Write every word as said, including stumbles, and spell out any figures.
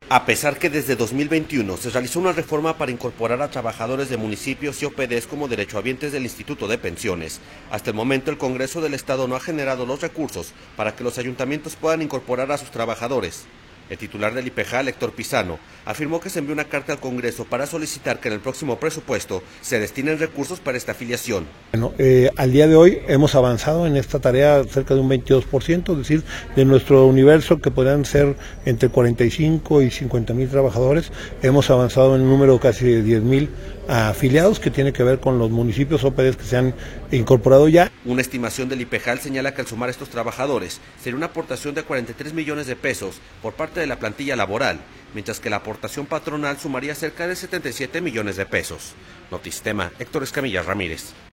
A pesar que desde dos mil veintiuno se realizó una reforma para incorporar a trabajadores de municipios y O P Ds como derechohabientes del Instituto de Pensiones, hasta el momento el Congreso del Estado no ha generado los recursos para que los ayuntamientos puedan incorporar a sus trabajadores. El titular del I P J, Héctor Pizano, afirmó que se envió una carta al Congreso para solicitar que en el próximo presupuesto se destinen recursos para esta afiliación. Bueno, eh, al día de hoy hemos avanzado en esta tarea cerca de un veintidós por ciento, es decir, de nuestro universo que podrían ser entre cuarenta y cinco y cincuenta mil trabajadores, hemos avanzado en un número casi de diez mil afiliados que tiene que ver con los municipios O P Ds que se han incorporado ya. Una estimación del I P J señala que al sumar estos trabajadores sería una aportación de cuarenta y tres millones de pesos por parte de la plantilla laboral, mientras que la aportación patronal sumaría cerca de setenta y siete millones de pesos. Notisistema, Héctor Escamilla Ramírez.